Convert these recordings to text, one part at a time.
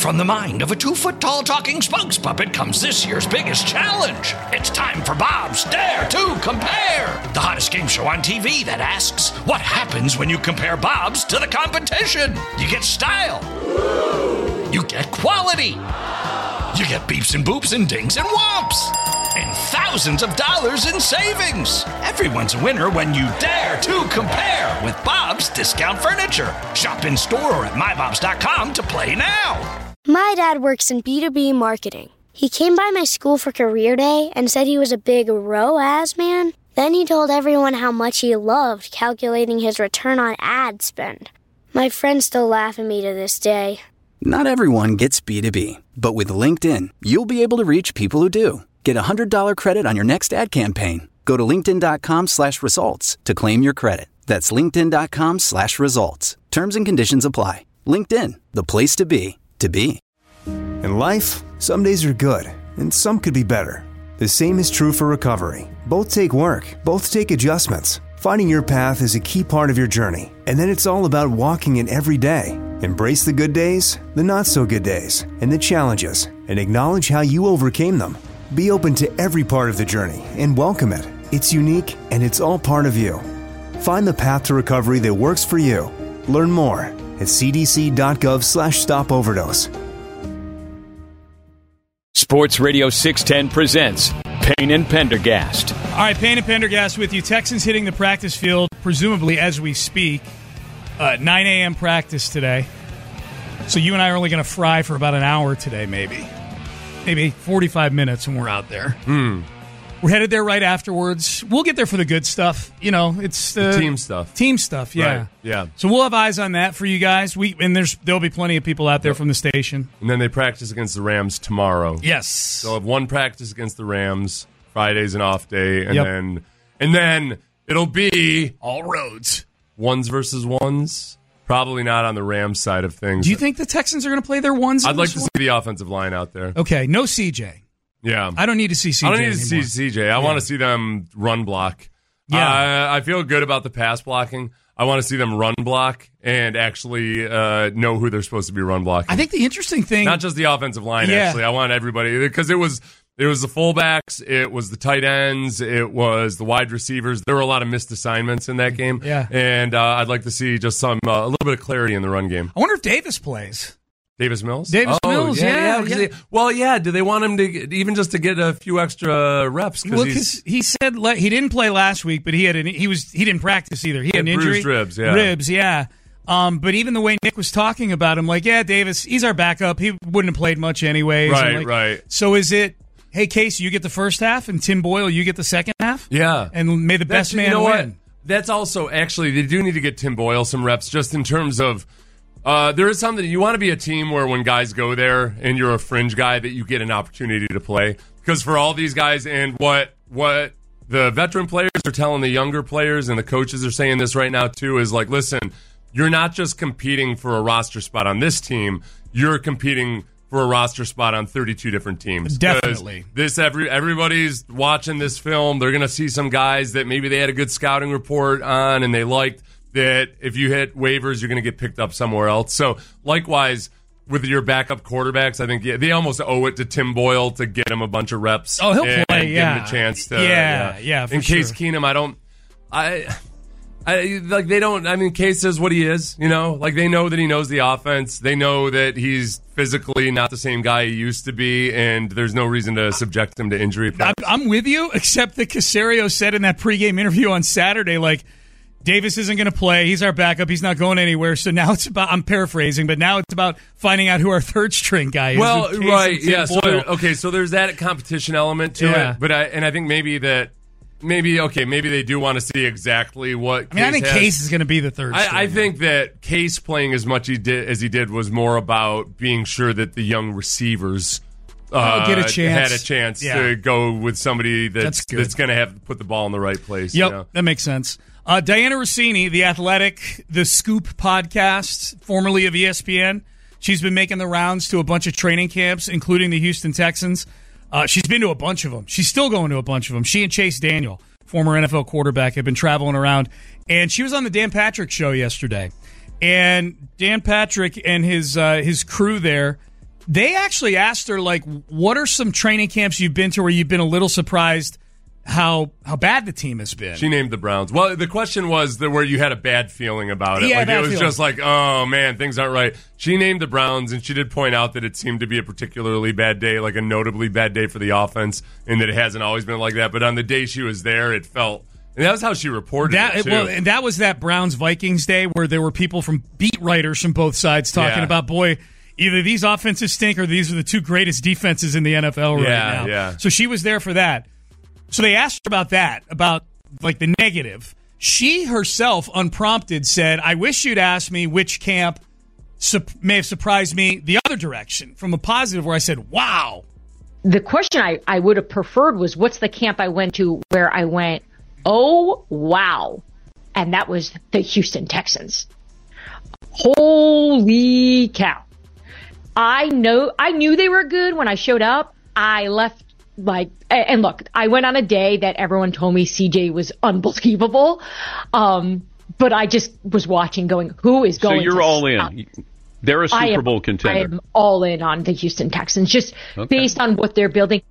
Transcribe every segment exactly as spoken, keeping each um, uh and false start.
From the mind of a two-foot-tall talking spokes puppet comes this year's biggest challenge. It's time for Bob's Dare to Compare, the hottest game show on T V that asks, what happens when you compare Bob's to the competition? You get style. You get quality. You get beeps and boops and dings and whomps. And thousands of dollars in savings. Everyone's a winner when you dare to compare with Bob's Discount Furniture. Shop in store or at my bobs dot com to play now. My dad works in B two B marketing. He came by my school for career day and said he was a big R O A S man. Then he told everyone how much he loved calculating his return on ad spend. My friends still laugh at me to this day. Not everyone gets B two B, but with LinkedIn, you'll be able to reach people who do. Get a one hundred dollars credit on your next ad campaign. Go to linkedin.com slash results to claim your credit. That's linkedin.com slash results. Terms and conditions apply. LinkedIn, the place to be, to be. In life, some days are good, and some could be better. The same is true for recovery. Both take work, both take adjustments. Finding your path is a key part of your journey, and then it's all about walking it every day. Embrace the good days, the not-so-good days, and the challenges, and acknowledge how you overcame them. Be open to every part of the journey and welcome it. It's unique, and it's all part of you. Find the path to recovery that works for you. Learn more at cdc.gov slash stop overdose. Sports Radio six ten presents Payne and Pendergast. All right, Payne and Pendergast with you. Texans hitting the practice field, presumably as we speak. Uh, nine a.m. practice today. So you and I are only going to fry for about an hour today, maybe. Maybe forty-five minutes when we're out there. Mm. We're headed there right afterwards. We'll get there for the good stuff. You know, it's uh, the team stuff. Team stuff, yeah. Right. Yeah. So we'll have eyes on that for you guys. We and there's there'll be plenty of people out there yep. from the station. And then they practice against the Rams tomorrow. Yes. They'll have one practice against the Rams. Friday's an off day, and yep. then and then it'll be all roads. Ones versus ones. Probably not on the Rams side of things. Do you think the Texans are going to play their ones? I'd like to one? see the offensive line out there. Okay, no C J. Yeah. I don't need to see C J I don't need to anymore. see C J. I yeah. want to see them run block. Yeah. Uh, I feel good about the pass blocking. I want to see them run block and actually uh, know who they're supposed to be run blocking. I think the interesting thing... Not just the offensive line, yeah. actually. I want everybody... Because it was... It was the fullbacks, it was the tight ends, it was the wide receivers. There were a lot of missed assignments in that game. Yeah. And uh, I'd like to see just some uh, a little bit of clarity in the run game. I wonder if Davis plays. Davis Mills? Davis oh, Mills, yeah. yeah, yeah. They, well, yeah. Do they want him to get, even just to get a few extra reps? Cause well, because he said le- he didn't play last week, but he had an, he was he didn't practice either. He had an injury. Bruised ribs, yeah. Ribs, yeah. Um, but even the way Nick was talking about him, like, yeah, Davis, he's our backup. He wouldn't have played much anyways. Right, like, right. So is it... Hey, Casey, you get the first half, and Tim Boyle, you get the second half? Yeah. And may the best That's, man you know win. What? That's also, actually, they do need to get Tim Boyle some reps just in terms of, uh, there is something, you want to be a team where when guys go there and you're a fringe guy that you get an opportunity to play. Because for all these guys and what what the veteran players are telling the younger players and the coaches are saying this right now too is like, listen, you're not just competing for a roster spot on this team, you're competing for a roster spot on thirty-two different teams. Definitely. This every everybody's watching this film. They're going to see some guys that maybe they had a good scouting report on and they liked that if you hit waivers, you're going to get picked up somewhere else. So likewise, with your backup quarterbacks, I think yeah, they almost owe it to Tim Boyle to get him a bunch of reps. Oh, he'll and, play, and yeah. give him a chance to. Yeah, yeah. yeah, for In Case sure. Keenum, I don't... I... I, like they don't. I mean, Case is what he is. You know, like they know that he knows the offense. They know that he's physically not the same guy he used to be, and there's no reason to subject him to injury. I'm, I'm with you, except that Caserio said in that pregame interview on Saturday, like, Davis isn't going to play. He's our backup. He's not going anywhere. So now it's about, I'm paraphrasing, but now it's about finding out who our third string guy is. Well, right, yeah. So Boyle. there, okay, so there's that competition element to Yeah. it, but I and I think maybe that maybe okay, maybe they do want to see exactly what. I mean, I think has. Case is going to be the third string. I, I think that Case playing as much he did, as he did was more about being sure that the young receivers uh, oh, get a chance. had a chance yeah. to go with somebody that's That's, that's, going to have put the ball in the right place. Yep, you know? that makes sense. Uh, Diana Rossini, The Athletic, The Scoop podcast, formerly of E S P N. She's been making the rounds to a bunch of training camps, including the Houston Texans. Uh, she's been to a bunch of them. She's still going to a bunch of them. She and Chase Daniel, former N F L quarterback, have been traveling around. And she was on the Dan Patrick Show yesterday. And Dan Patrick and his uh, his crew there They actually asked her, like, what are some training camps you've been to where you've been a little surprised how how bad the team has been? She named the Browns. Well, the question was that where you had a bad feeling about it. Yeah, like bad it was feeling. just like, oh man, things aren't right. She named the Browns, and she did point out that it seemed to be a particularly bad day, like a notably bad day for the offense, and that it hasn't always been like that. But on the day she was there, it felt, and that was how she reported that, it too. Well, and that was that Browns Vikings day where there were people from beat writers from both sides talking Yeah. about, boy, either these offenses stink or these are the two greatest defenses in the N F L right Yeah, now. yeah. So she was there for that. So they asked her about that, about like the negative. She herself, unprompted, said, I wish you'd asked me which camp su- may have surprised me the other direction, from a positive where I said, wow. The question I, I would have preferred was, what's the camp I went to where I went, oh, wow. And that was the Houston Texans. Holy cow. I know, I knew they were good when I showed up. I left like, and look, I went on a day that everyone told me C J was unbelievable. Um, but I just was watching going, who is going So you're to all stop? in. They're a Super I am, Bowl contender. I am all in on the Houston Texans, just Okay. based on what they're building.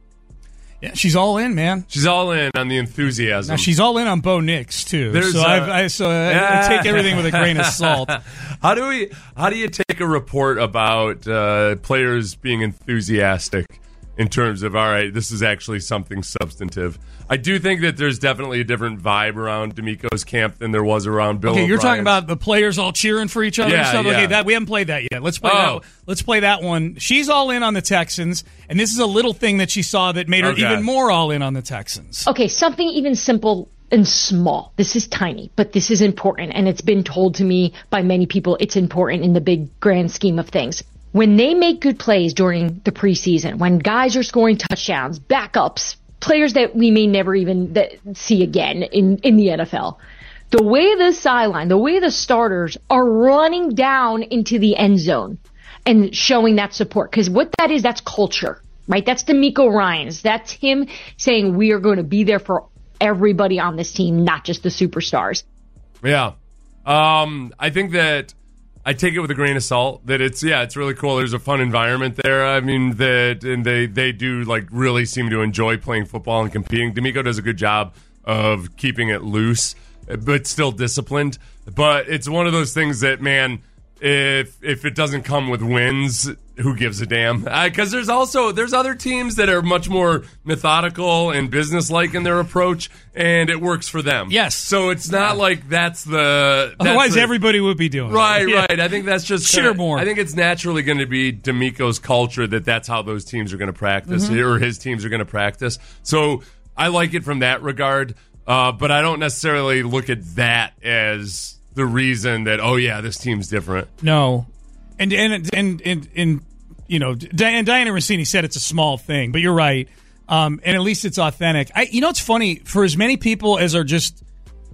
Yeah, she's all in, man. She's all in on the enthusiasm. Now, she's all in on Bo Nix, too. There's, so uh, I've, I, so I, I take everything with a grain of salt. How do we? How do you take a report about uh, players being enthusiastic in terms of, all right, this is actually something substantive? I do think that there's definitely a different vibe around D'Amico's camp than there was around Bill Okay, you're O'Brien's. talking about the players all cheering for each other Yeah, and stuff. yeah. Okay, that we haven't played that yet. Let's play Oh. that. Let's play that one. She's all in on the Texans, and this is a little thing that she saw that made her Okay. even more all in on the Texans. Okay, something even simple and small. This is tiny, but this is important, and it's been told to me by many people it's important in the big grand scheme of things. When they make good plays during the preseason, when guys are scoring touchdowns, backups, players that we may never even that, see again in, in the N F L, the way the sideline, the way the starters are running down into the end zone and showing that support, because what that is, that's culture, right? That's D'Amico Ryans. That's him saying we are going to be there for everybody on this team, not just the superstars. Yeah. Um, I think that I take it with a grain of salt that it's, yeah, it's really cool. There's a fun environment there. I mean, that, and they, they do like really seem to enjoy playing football and competing. D'Amico does a good job of keeping it loose, but still disciplined. But it's one of those things that, man, if if it doesn't come with wins, who gives a damn? Because there's also there's other teams that are much more methodical and businesslike in their approach, and it works for them. Yes. So it's not like that's the. That's Otherwise, the, everybody would be doing right, it. Yeah. right. I think that's just Cheer kinda, more. I think it's naturally going to be D'Amico's culture that that's how those teams are going to practice, Mm-hmm. or his teams are going to practice. So I like it from that regard, uh, but I don't necessarily look at that as the reason that, oh yeah, this team's different. No, and and and and, and you know, Diana, Diana Rossini said it's a small thing, but you're right. Um, and at least it's authentic. I, you know, it's funny for as many people as are just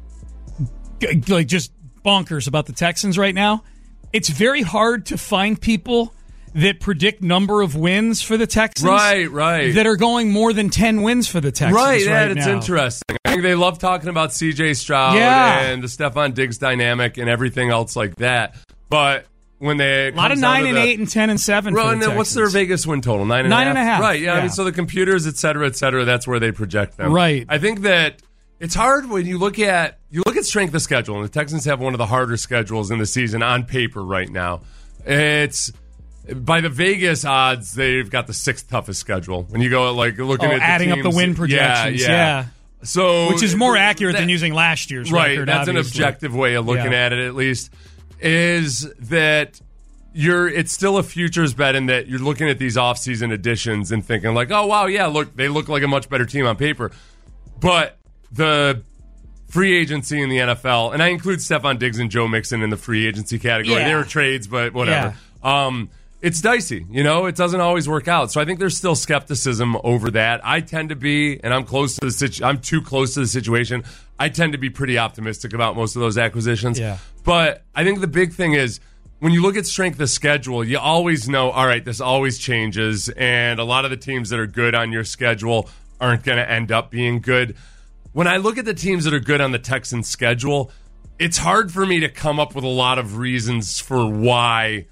g- like just bonkers about the Texans right now. It's very hard to find people that predict number of wins for the Texans, Right, right. that are going more than ten wins for the Texans. Right, yeah, right it's now. interesting. I think they love talking about C J Stroud Yeah. and the Stephon Diggs dynamic and everything else like that. But when they A lot of nine and the, eight and ten and seven. Well, for and the then what's their Texans. Vegas win total? Nine and Nine a half? and a half, Right, yeah, I yeah. mean, so the computers, et cetera, et cetera, that's where they project them. Right. I think that it's hard when you look at you look at strength of schedule, and the Texans have one of the harder schedules in the season on paper right now. It's by the Vegas odds, they've got the sixth toughest schedule. When you go like looking Oh, at the adding up teams, the win projections, yeah, yeah. So Which is more accurate that- than using last year's right. record. That's obviously. an objective way of looking Yeah. at it, at least. Is that you're? It's still a futures bet in that you're looking at these offseason additions and thinking like, oh wow, yeah, look, they look like a much better team on paper, but the free agency in the N F L, and I include Stephon Diggs and Joe Mixon in the free agency category. Yeah. They were trades, but whatever. Um, it's dicey, you know. It doesn't always work out. So I think there's still skepticism over that. I tend to be, and I'm close to the situ- I'm too close to the situation. I tend to be pretty optimistic about most of those acquisitions. Yeah. But I think the big thing is when you look at strength of schedule, you always know, all right, this always changes, and a lot of the teams that are good on your schedule aren't going to end up being good. When I look at the teams that are good on the Texans' schedule, it's hard for me to come up with a lot of reasons for why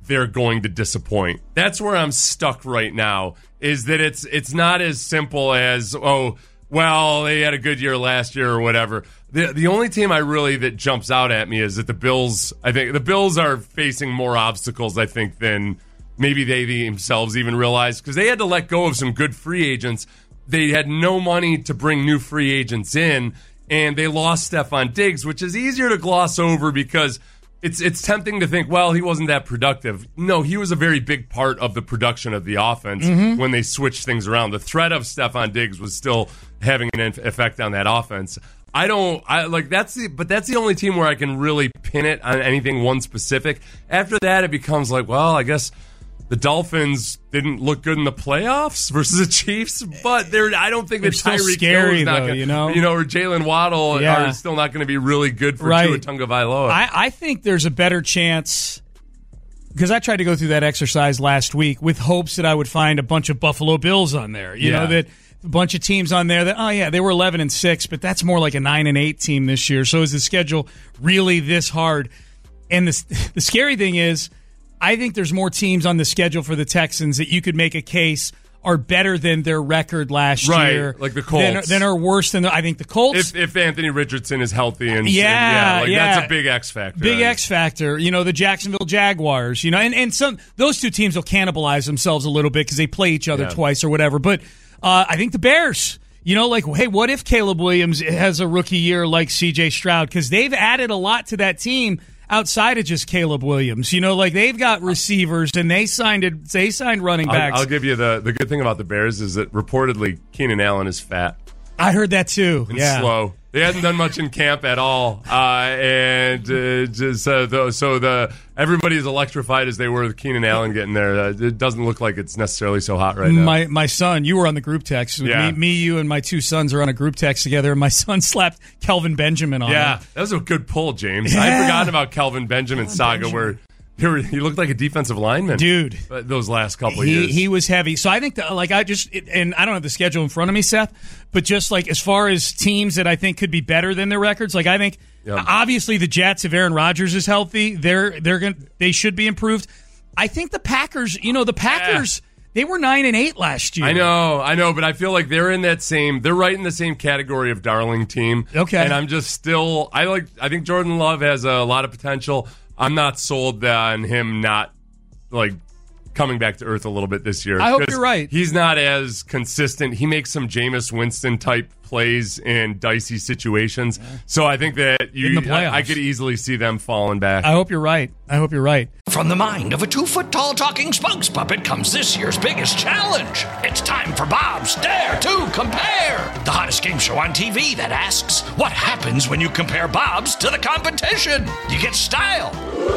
they're going to disappoint. That's where I'm stuck right now, is that it's it's not as simple as, oh, well, they had a good year last year or whatever. The the only team I really that jumps out at me is that the Bills, I think the Bills are facing more obstacles, I think, than maybe they themselves even realize, because they had to let go of some good free agents. They had no money to bring new free agents in, and they lost Stephon Diggs, which is easier to gloss over because it's it's tempting to think, well, he wasn't that productive. No, he was a very big part of the production of the offense mm-hmm. when they switched things around. The threat of Stephon Diggs was still having an effect on that offense. I don't I like that's the but that's the only team where I can really pin it on anything one specific. After that, it becomes like, well, I guess the Dolphins didn't look good in the playoffs versus the Chiefs, but they're I don't think that Tyreek Hill's not going to, you know, you know, or Jalen Waddle yeah. are still not going to be really good for right. Tua Tagovailoa. I, I think there's a better chance, because I tried to go through that exercise last week with hopes that I would find a bunch of Buffalo Bills on there. You yeah. know, that a bunch of teams on there that, oh yeah, they were eleven and six, but that's more like a nine and eight team this year. So is the schedule really this hard? And the the scary thing is, I think there's more teams on the schedule for the Texans that you could make a case are better than their record last right, year. Like the Colts. Than, than are worse than the, I think the Colts. If, if Anthony Richardson is healthy. and Yeah, and yeah, like yeah. that's a big X factor. Big X factor. You know, the Jacksonville Jaguars, you know, and, and some those two teams will cannibalize themselves a little bit because they play each other yeah. twice or whatever. But uh, I think the Bears, you know, like, hey, what if Caleb Williams has a rookie year like C J Stroud? Because they've added a lot to that team outside of just Caleb Williams. You know, like they've got receivers and they signed it, they signed running backs. I'll, I'll give you the the good thing about the Bears is that reportedly Keenan Allen is fat. I heard that too. And yeah. slow. They hadn't done much in camp at all, uh, and uh, just, uh, the, so the everybody as electrified as they were with Keenan Allen getting there. Uh, it doesn't look like it's necessarily so hot right now. My my son, you were on the group text. Yeah. Me, me, you, and my two sons are on a group text together, and my son slapped Kelvin Benjamin on Yeah, him. that was a good pull, James. Yeah. I had forgotten about Kelvin Benjamin's saga Benjamin. where. He looked like a defensive lineman, dude. Those last couple of he, years, he was heavy. So I think that, like, I just it, and I don't have the schedule in front of me, Seth, but just like as far as teams that I think could be better than their records, like I think yep. obviously the Jets, if Aaron Rodgers is healthy, they're they're going they should be improved. I think the Packers, you know, the Packers. Yeah. They were nine and eight last year. I know, I know, but I feel like they're in that same. They're right in the same category of darling team. Okay, and I'm just still. I like. I think Jordan Love has a lot of potential. I'm not sold on him not like coming back to earth a little bit this year. I hope you're right. He's not as consistent. He makes some Jameis Winston type plays in dicey situations. Yeah. So I think that you, I, I could easily see them falling back. I hope you're right. I hope you're right. From the mind of a two-foot-tall talking spokes puppet comes this year's biggest challenge. It's time for Bob's Dare to Compare, the hottest game show on T V that asks, what happens when you compare Bob's to the competition? You get style.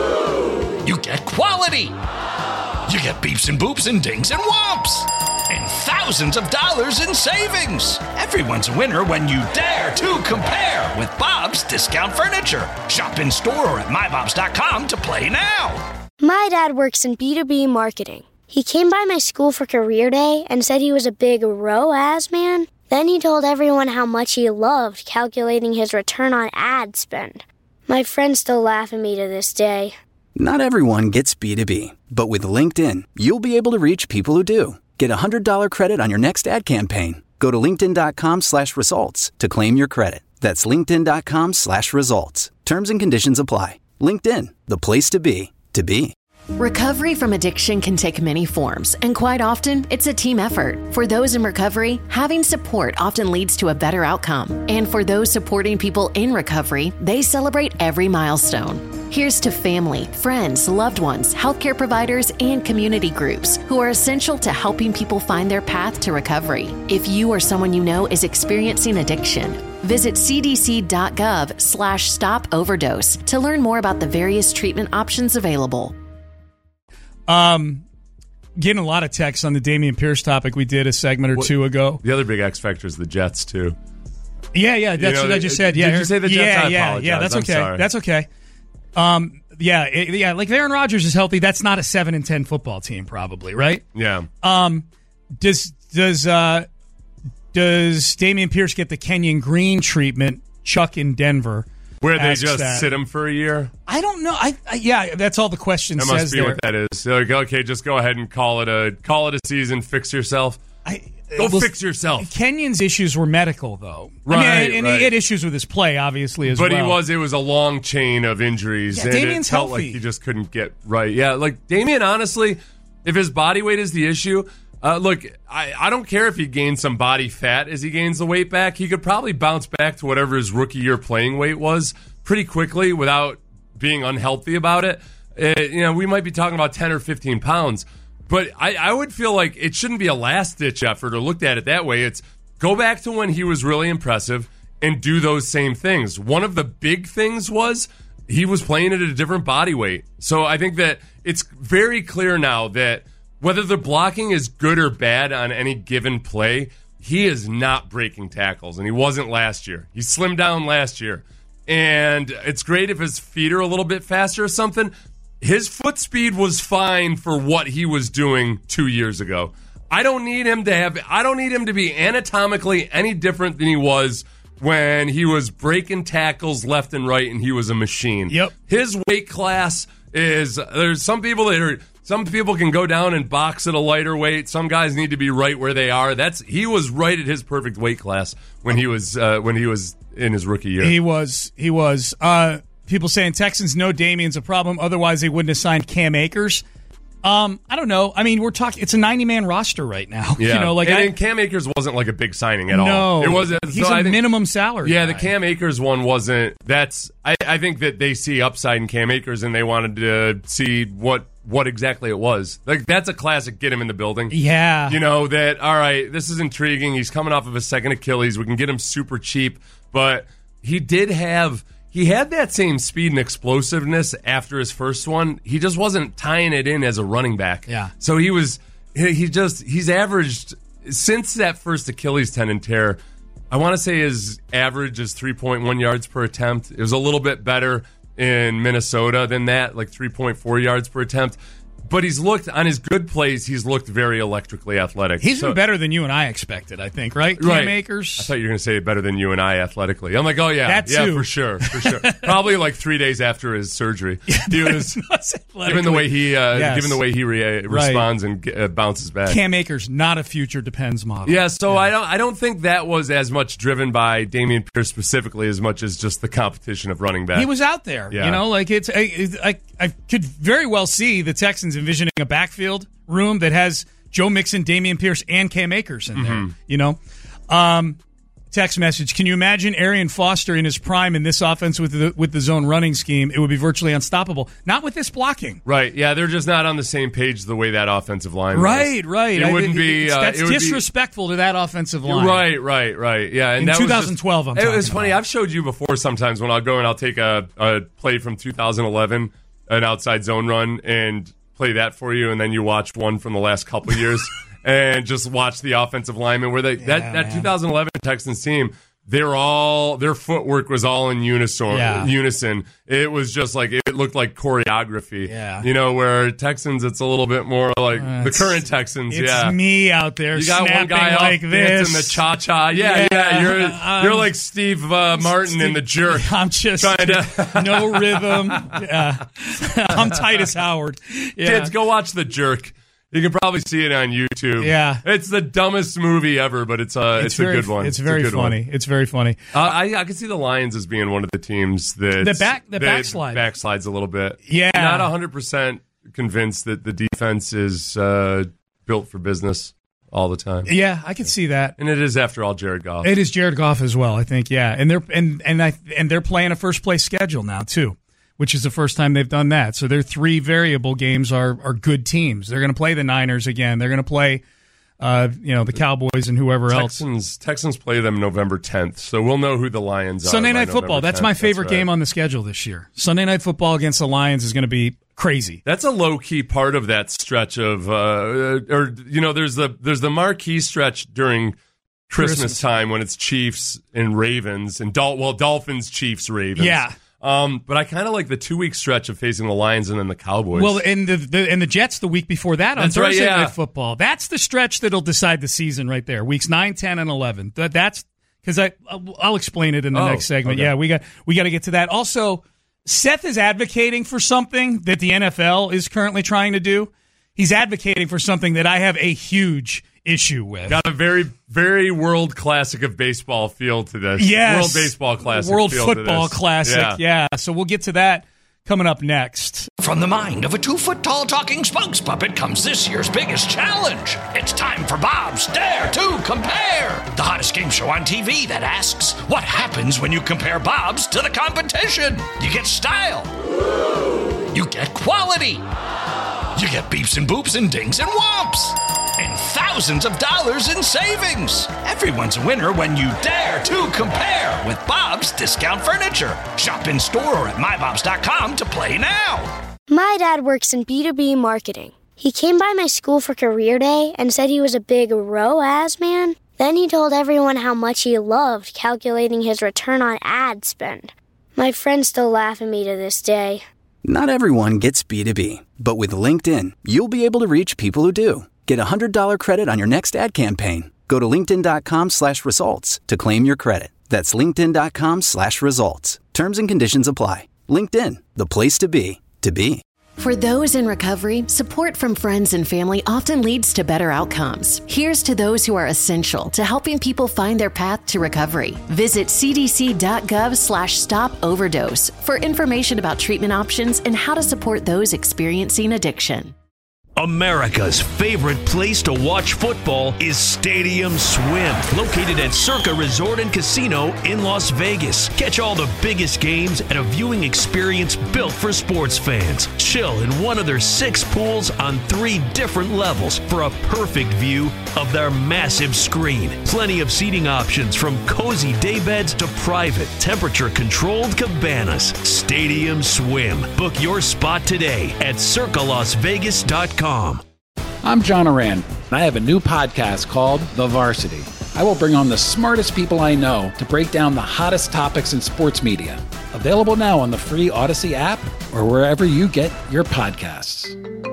You get quality. You get beeps and boops and dings and whomps. And thousands of dollars in savings. Everyone's a winner when you dare to compare with Bob's Discount Furniture. Shop in store or at my bobs dot com to play now. My dad works in B two B marketing. He came by my school for career day and said he was a big R O A S man. Then he told everyone how much he loved calculating his return on ad spend. My friends still laugh at me to this day. Not everyone gets B two B, but with LinkedIn, you'll be able to reach people who do. Get a one hundred dollars credit on your next ad campaign. Go to linkedin.com slash results to claim your credit. That's linkedin.com slash results. Terms and conditions apply. LinkedIn, the place to be, to be. Recovery from addiction can take many forms, and quite often, it's a team effort. For those in recovery, having support often leads to a better outcome. And for those supporting people in recovery, they celebrate every milestone. Here's to family, friends, loved ones, healthcare providers, and community groups who are essential to helping people find their path to recovery. If you or someone you know is experiencing addiction, visit cdc.gov slash stop overdose to learn more about the various treatment options available. Um, getting a lot of texts on the Dameon Pierce topic we did a segment or what, two ago. The other big X factor is the Jets, too. Yeah, yeah, that's you know, what I just said. Yeah, did you say the Jets? Yeah, I yeah, apologize. yeah. That's I'm okay. sorry. That's okay. Um, yeah, it, yeah. Like if Aaron Rodgers is healthy, that's not a seven and ten football team, probably, right? Yeah. Um, does does uh does Dameon Pierce get the Kenyon Green treatment? Chuck in Denver. Where they asks just that. sit him for a year? I don't know. I, I yeah, that's all the question That says must be there. what that is. They're like, okay, just go ahead and call it a call it a season. Fix yourself. I, Go well, fix yourself. Kenyon's issues were medical, though. Right, I mean, and right. he had issues with his play, obviously, as but well. he was. It was a long chain of injuries. Yeah, and Damien's it felt healthy. like he just couldn't get right. Yeah, like Damien. Honestly, if his body weight is the issue, uh, look, I, I don't care if he gains some body fat as he gains the weight back. He could probably bounce back to whatever his rookie year playing weight was pretty quickly without being unhealthy about it. Uh, you know, we might be talking about ten or fifteen pounds. But I, I would feel like it shouldn't be a last-ditch effort or looked at it that way. It's go back to when he was really impressive and do those same things. One of the big things was he was playing at a different body weight. So I think that it's very clear now that whether the blocking is good or bad on any given play, he is not breaking tackles, and he wasn't last year. He slimmed down last year. And it's great if his feet are a little bit faster or something. His foot speed was fine for what he was doing two years ago. I don't need him to have. I don't need him to be anatomically any different than he was when he was breaking tackles left and right, and he was a machine. Yep. His weight class is. There's some people that are. Some people can go down and box at a lighter weight. Some guys need to be right where they are. That's he was right at his perfect weight class when he was uh, when he was in his rookie year. He was. He was. Uh, People saying Texans know Damien's a problem, otherwise they wouldn't have signed Cam Akers. Um, I don't know. I mean, we're talking. It's a ninety-man roster right now. Yeah, you know, like and, I, and Cam Akers wasn't like a big signing at no, all. It wasn't. He's so a I think, minimum salary. Yeah, guy. the Cam Akers one wasn't. That's. I, I think that they see upside in Cam Akers, and they wanted to see what what exactly it was. Like that's a classic. Get him in the building. Yeah, you know that. All right, this is intriguing. He's coming off of a second Achilles. We can get him super cheap, but he did have. He had that same speed and explosiveness after his first one. He just wasn't tying it in as a running back. Yeah. So he was, he just, he's averaged, since that first Achilles tendon tear, I want to say his average is three point one yards per attempt. It was a little bit better in Minnesota than that, like three point four yards per attempt. But he's looked, on his good plays, he's looked very electrically athletic. He's so, been better than you and I expected, I think, right? Cam right. Akers? I thought you were going to say better than you and I athletically. I'm like, oh, yeah. That yeah, too. for sure. For sure. Probably like three days after his surgery. He was, given the way he, uh, Yes. given the way he re- responds and uh, bounces back. Cam Akers, not a future depends model. Yeah, so yeah. I don't I don't think that was as much driven by Dameon Pierce specifically as much as just the competition of running back. He was out there. Yeah. You know, like it's I, I I could very well see the Texans envisioning a backfield room that has Joe Mixon, Dameon Pierce, and Cam Akers in there. Mm-hmm. You know? Um Text message. Can you imagine Arian Foster in his prime in this offense with the with the zone running scheme? It would be virtually unstoppable. Not with this blocking. Right. Yeah, they're just not on the same page the way that offensive line Right, was. right. It I, wouldn't be it's- uh, that's it would disrespectful to that offensive line. Be, right, right, right. Yeah, and In that twenty twelve, was I'm just, it was talking funny. about. I've showed you before sometimes when I'll go and I'll take a, a play from two thousand eleven, an outside zone run, and play that for you, and then you watch one from the last couple of years and just watch the offensive linemen where they Yeah, that, that man. twenty eleven Texans team. They're all their footwork was all in unison. Yeah. Unison. It was just like it looked like choreography. Yeah. You know, where Texans, it's a little bit more like Uh, the current Texans. It's yeah. me out there You got snapping one guy like off this. dancing the cha cha. Yeah, yeah. Yeah, You're um, you're like Steve uh, Martin in the Jerk. I'm just Trying to no rhythm. Yeah. I'm Titus Howard. Yeah. Kids, go watch the Jerk. You can probably see it on YouTube. Yeah. It's the dumbest movie ever, but it's uh it's, very, a good one. It's very a good funny. one. It's very funny. Uh, I I can see the Lions as being one of the teams that The back- the that backslide. backslides a little bit. Yeah. Not one hundred percent convinced that the defense is uh, built for business all the time. Yeah, I can see that. And it is, after all, Jared Goff. It is Jared Goff as well, I think. Yeah, and they're and and I and they're playing a first place schedule now too, which is the first time they've done that. So their three variable games are are good teams. They're going to play the Niners again. They're going to play, uh, you know, the Cowboys and whoever else. Texans Texans play them November tenth, so we'll know who the Lions are. Sunday by Night November Football. That's tenth. my favorite That's right. game on the schedule this year. Sunday Night Football against the Lions is going to be crazy. That's a low key part of that stretch of, uh, or you know, there's the there's the marquee stretch during Christmas, Christmas. time when it's Chiefs and Ravens and Dol- well Dolphins, Chiefs, Ravens. Yeah. Um, but I kind of like the two week stretch of facing the Lions and then the Cowboys. Well, and the, the and the Jets the week before that on That's right, Thursday yeah. Night Football. That's the stretch that'll decide the season right there. Weeks nine, ten, and eleven. That, that's because I I'll explain it in the oh, next segment. Okay. Yeah, we got we got to get to that. Also, Seth is advocating for something that the N F L is currently trying to do. He's advocating for something that I have a huge issue with. Got a very, very world classic of baseball feel to this. Yes. World baseball classic. World feel football to this. classic. Yeah. yeah. So we'll get to that coming up next. From the mind of a two-foot-tall talking spokes puppet comes this year's biggest challenge. It's time for Bob's Dare to Compare, the hottest game show on T V that asks, what happens when you compare Bob's to the competition? You get style. You get quality. You get beeps and boops and dings and whomps. And thousands of dollars in savings. Everyone's a winner when you dare to compare with Bob's Discount Furniture. Shop in store or at my bobs dot com to play now. My dad works in B two B marketing. He came by my school for career day and said he was a big R O A S man. Then he told everyone how much he loved calculating his return on ad spend. My friends still laugh at me to this day. Not everyone gets B two B, but with LinkedIn, you'll be able to reach people who do. Get a one hundred dollars credit on your next ad campaign. Go to linkedin.com slash results to claim your credit. That's linkedin.com slash results. Terms and conditions apply. LinkedIn, the place to be, to be. For those in recovery, support from friends and family often leads to better outcomes. Here's to those who are essential to helping people find their path to recovery. Visit cdc.gov slash stop overdose for information about treatment options and how to support those experiencing addiction. America's favorite place to watch football is Stadium Swim, located at Circa Resort and Casino in Las Vegas. Catch all the biggest games at a viewing experience built for sports fans. Chill in one of their six pools on three different levels for a perfect view of their massive screen. Plenty of seating options from cozy daybeds to private, temperature-controlled cabanas. Stadium Swim. Book your spot today at circa las vegas dot com. I'm John Oran, and I have a new podcast called The Varsity. I will bring on the smartest people I know to break down the hottest topics in sports media. Available now on the free Odyssey app or wherever you get your podcasts.